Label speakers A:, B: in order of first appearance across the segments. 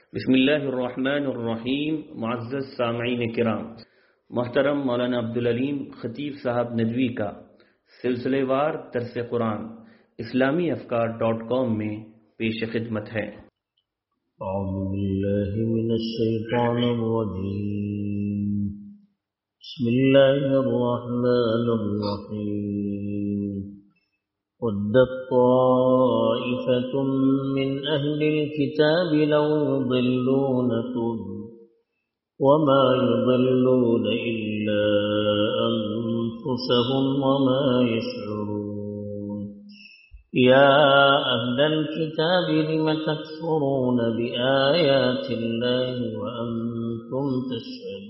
A: بسم اللہ الرحمن الرحیم. معزز سامعین کرام، محترم مولانا عبدالعلیم خطیب صاحب ندوی کا سلسلے وار درس قرآن اسلامیافکار.com میں پیش خدمت ہے.
B: اعوذ باللہ من الشیطان الرجیم. بسم اللہ الرحمن الرحیم. ودت طائفة من أهل الكتاب لو يضلونكم وما يضلون إلا أنفسهم وما يشعرون. يا أهل الكتاب لم تكفرون بآيات الله وأنتم تشهدون.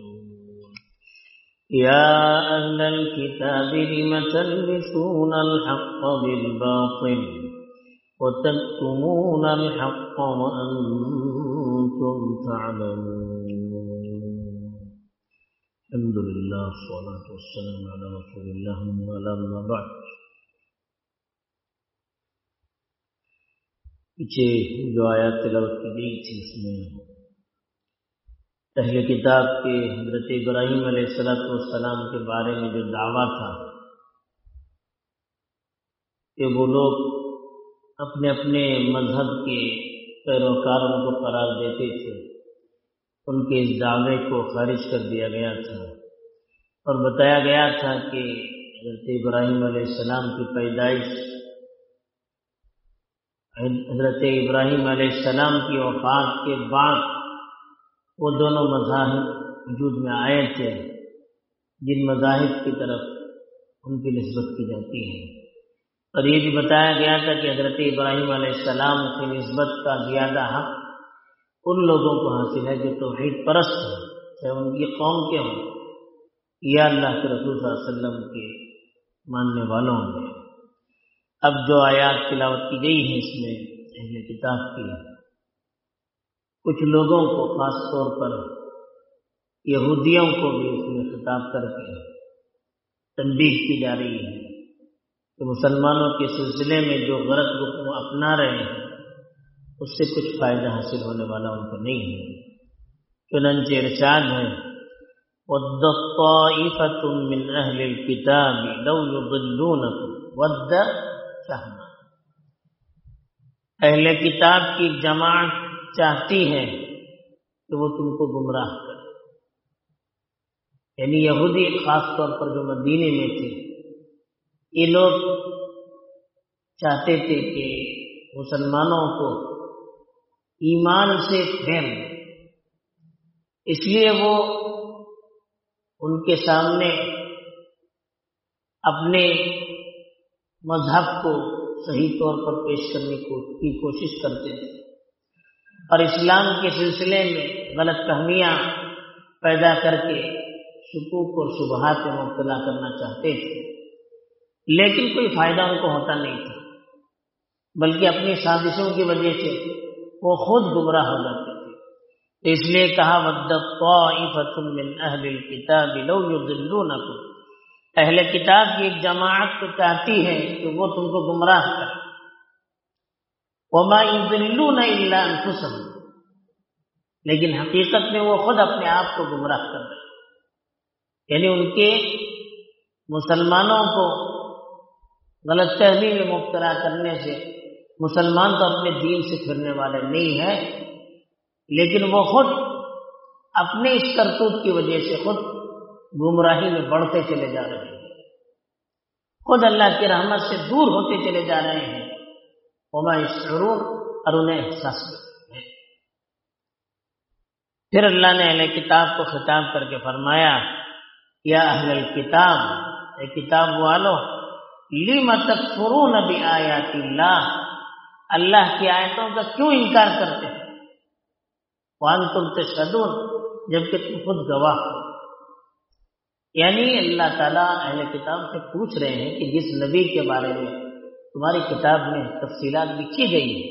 B: يا أهل الكتاب لم تلبسون الحق بالباطل وتكتمون الحق وأنتم تعلمون. الحمد لله والصلاة والسلام على رسول الله أما بعد. پیچھے جو آیات تلاوت کی گئی تھی اس میں اہل کتاب کے حضرت ابراہیم علیہ السلام کے بارے میں جو دعویٰ تھا کہ وہ لوگ اپنے اپنے مذہب کے پیروکاروں کو قرار دیتے تھے، ان کے اس دعوے کو خارج کر دیا گیا تھا اور بتایا گیا تھا کہ حضرت ابراہیم علیہ السلام کی پیدائش، حضرت ابراہیم علیہ السلام کی وفات کے بعد وہ دونوں مذاہب وجود میں آئے تھے جن مذاہب کی طرف ان کی نسبت کی جاتی ہے. اور یہ بھی بتایا گیا تھا کہ حضرت ابراہیم علیہ السلام کی نسبت کا زیادہ حق ان لوگوں کو حاصل ہے جو توحید پرست ہیں، چاہے ان کی قوم کے ہوں یا اللہ کے رسول صلی اللہ علیہ وسلم کے ماننے والوں میں. اب جو آیات تلاوت کی گئی ہے اس میں اہل کتاب کی کچھ لوگوں کو، خاص طور پر یہودیوں کو بھی اس میں خطاب کر کے تنبیہ کی جا رہی ہے کہ مسلمانوں کے سلسلے میں جو غلط رخ وہ اپنا رہے ہیں اس سے کچھ فائدہ حاصل ہونے والا ان کو نہیں ہے. چنانچہ ارشاد ہے وَدَّ طَائِفَةٌ مِّنْ أَهْلِ الْكِتَابِ لَوْ يُضِلُّونَكُمْ. وَدَّ چاہنا، اہل کتاب کی جماعت چاہتی ہے کہ وہ تم کو گمراہ کرے. یعنی یہودی خاص طور پر جو مدینے میں تھے، یہ لوگ چاہتے تھے کہ مسلمانوں کو ایمان سے پھیر دیں، اس لیے وہ ان کے سامنے اپنے مذہب کو صحیح طور پر پیش کرنے کی کوشش کرتے تھے اور اسلام کے سلسلے میں غلط فہمیاں پیدا کر کے شکوک اور شبہات میں مبتلا کرنا چاہتے تھے، لیکن کوئی فائدہ ان کو ہوتا نہیں تھا، بلکہ اپنی سازشوں کی وجہ سے وہ خود گمراہ ہو جاتے تھے. اس لیے کہا وَدَّ طَائِفَةٌ مِّنْ أَهْلِ الْكِتَابِ لَوْ يُضِلُّونَكُمْ. اہل کتاب کی ایک جماعت تو چاہتی ہے کہ وہ تم کو گمراہ کرے. وَمَا يُضِلُّونَ إِلَّا أَنفُسَهُمْ. لیکن حقیقت میں وہ خود اپنے آپ کو گمراہ کر رہے ہیں. یعنی ان کے مسلمانوں کو غلط فہمی میں مبتلا کرنے سے مسلمان تو اپنے دین سے پھرنے والے نہیں ہیں، لیکن وہ خود اپنے اس کرتوت کی وجہ سے خود گمراہی میں بڑھتے چلے جا رہے ہیں، خود اللہ کی رحمت سے دور ہوتے چلے جا رہے ہیں. وما یشعرون، اور انہیں احساس نہیں ہے. پھر اللہ نے اہل کتاب کو خطاب کر کے فرمایا یا اہل الکتاب، اے کتاب والو، لم تکفرون بآیات اللہ، اللہ کی آیتوں کا کیوں انکار کرتے ہیں، وانتم تشہدون، جبکہ تم خود گواہ ہو. یعنی اللہ تعالیٰ اہل کتاب سے پوچھ رہے ہیں کہ جس نبی کے بارے میں تمہاری کتاب میں تفصیلات لکھی گئی ہیں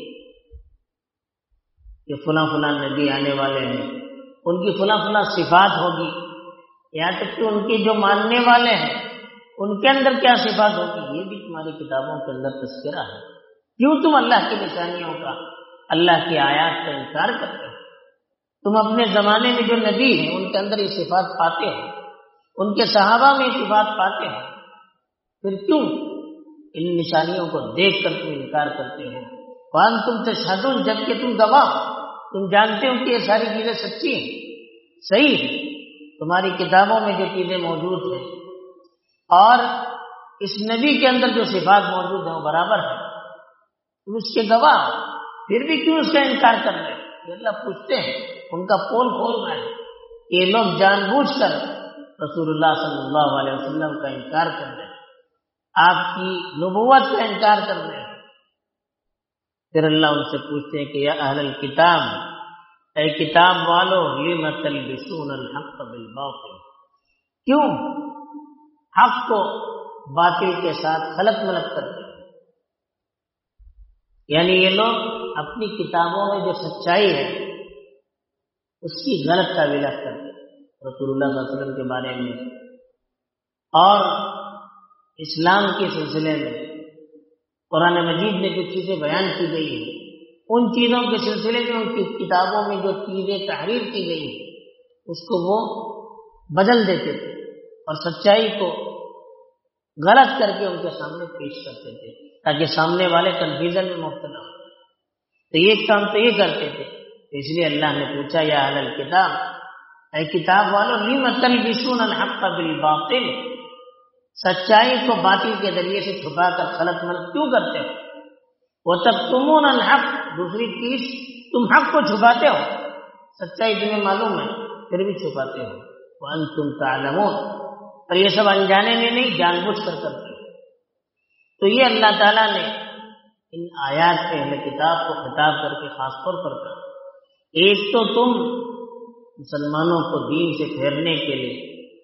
B: کہ فلاں فلاں نبی آنے والے ہیں، ان کی فلاں فلاں صفات ہوگی، یہاں تک کہ ان کے جو ماننے والے ہیں ان کے اندر کیا صفات ہوگی، یہ بھی تمہاری کتابوں کے اندر تذکرہ ہے. کیوں تم اللہ کی نشانیوں کا، اللہ کی آیات کا انکار کرتے ہو؟ تم اپنے زمانے میں جو نبی ہیں ان کے اندر یہ صفات پاتے ہو، ان کے صحابہ میں یہ صفات پاتے ہو، پھر کیوں ان نشانیوں کو دیکھ کر تم انکار کرتے ہو؟ وانتم تشہدون، جبکہ تم گواہ ہو، تم جانتے ہو کہ یہ ساری چیزیں سچی ہیں، صحیح ہے، تمہاری کتابوں میں جو چیزیں موجود ہیں اور اس نبی کے اندر جو صفات موجود ہیں وہ برابر ہے، تم اس کے گواہ ہو، پھر بھی کیوں اس کا انکار کر رہے ہیں؟ یہ اللہ پوچھتے ہیں، ان کا پول کھول رہے ہیں کہ یہ لوگ جان بوجھ کر رسول اللہ صلی اللہ علیہ وسلم کا انکار کر رہے ہیں، آپ کی نبوت کا انکار کر رہے ہیں۔ پھر اللہ ان سے پوچھتے ہیں کہ یا اہل الکتاب، اے کتاب والو، لم تلبسون الحق بالباطل، کیوں حق کو باطل کے ساتھ خلط ملط کرتے ہیں؟ یعنی یہ لوگ اپنی کتابوں میں جو سچائی ہے اس کی غلط تعویلات کرتے ہیں رسول اللہ صلی اللہ علیہ وسلم کے بارے میں، اور اسلام کے سلسلے میں قرآن مجید میں جو چیزیں بیان کی گئی ہیں ان چیزوں کے سلسلے میں ان کی کتابوں میں جو چیزیں تحریر کی گئی ہیں اس کو وہ بدل دیتے تھے اور سچائی کو غلط کر کے ان کے سامنے پیش کرتے تھے تاکہ سامنے والے کنفیوژن میں مبتلا ہو۔ تو یہ کام تو یہ کرتے تھے، اس لیے اللہ نے پوچھا یا اہل الکتاب، اے کتاب والو، لم تلبسون الحق بالباطل، سچائی کو باطل کے ذریعے سے چھپا کر خلط ملط کیوں کرتے ہو؟ وتکتمون الحق، دوسری چیز تم حق کو چھپاتے ہو، سچائی تمہیں معلوم ہے پھر بھی چھپاتے ہو، وانتم تعلمون، اور یہ سب انجانے میں نہیں جان بوجھ کر کرتے ہو۔ تو یہ اللہ تعالیٰ نے ان آیات پہ اہل کتاب کو خطاب کر کے خاص طور پر کہا، ایک تو تم مسلمانوں کو دین سے پھیرنے کے لیے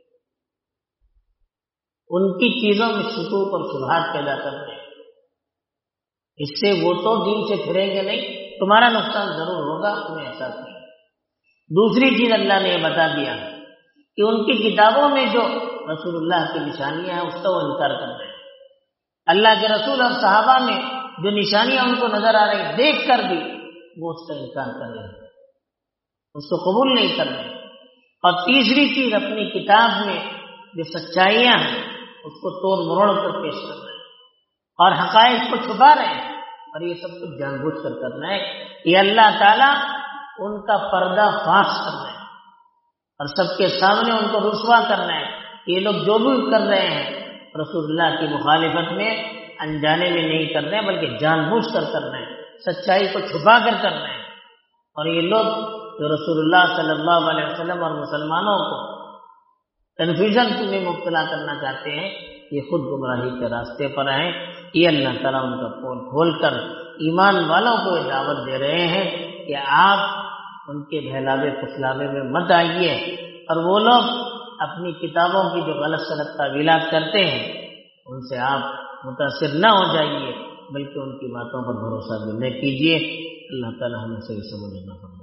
B: ان کی چیزوں میں شکوک اور شبہات پیدا کرتے ہیں، اس سے وہ تو دین سے پھریں گے نہیں، تمہارا نقصان ضرور ہوگا، تمہیں احساس نہیں۔ دوسری چیز اللہ نے یہ بتا دیا کہ ان کی کتابوں میں جو رسول اللہ کی نشانیاں ہیں اس کا وہ انکار کر رہے ہیں، اللہ کے رسول اور صحابہ میں جو نشانیاں ان کو نظر آ رہی دیکھ کر بھی وہ اس کا انکار کر رہے ہیں، اس کو قبول نہیں کر رہے۔ اور تیسری چیز اپنی کتاب میں جو سچائیاں ہیں اس کو توڑ مروڑ کر پیش کر رہے ہیں اور حقائق کو چھپا رہے ہیں، اور یہ سب کچھ جان بوجھ کر کرنا ہے۔ یہ اللہ تعالیٰ ان کا پردہ فاش کر رہے ہیں اور سب کے سامنے ان کو رسوا کرنا ہے۔ یہ لوگ جو بھی کر رہے ہیں رسول اللہ کی مخالفت میں انجانے میں نہیں کر رہے ہیں بلکہ جان بوجھ کر کرنا ہے، سچائی کو چھپا کر کرنا ہے۔ اور یہ لوگ جو رسول اللہ صلی اللہ علیہ وسلم اور مسلمانوں کو کنفیوژن میں مبتلا کرنا چاہتے ہیں، یہ خود گمراہی کے راستے پر ہیں۔ یہ اللہ تعالیٰ ان کا پول کھول کر ایمان والوں کو یہ دعوت دے رہے ہیں کہ آپ ان کے بہلاوے پھسلاوے میں مت آئیے، اور وہ لوگ اپنی کتابوں کی جو غلط سلط تعویلات کرتے ہیں ان سے آپ متاثر نہ ہو جائیے بلکہ ان کی باتوں پر بھروسہ بھی نہ کیجیے۔ اللہ تعالیٰ ہمیں صحیح سمجھ نہ فرمائے۔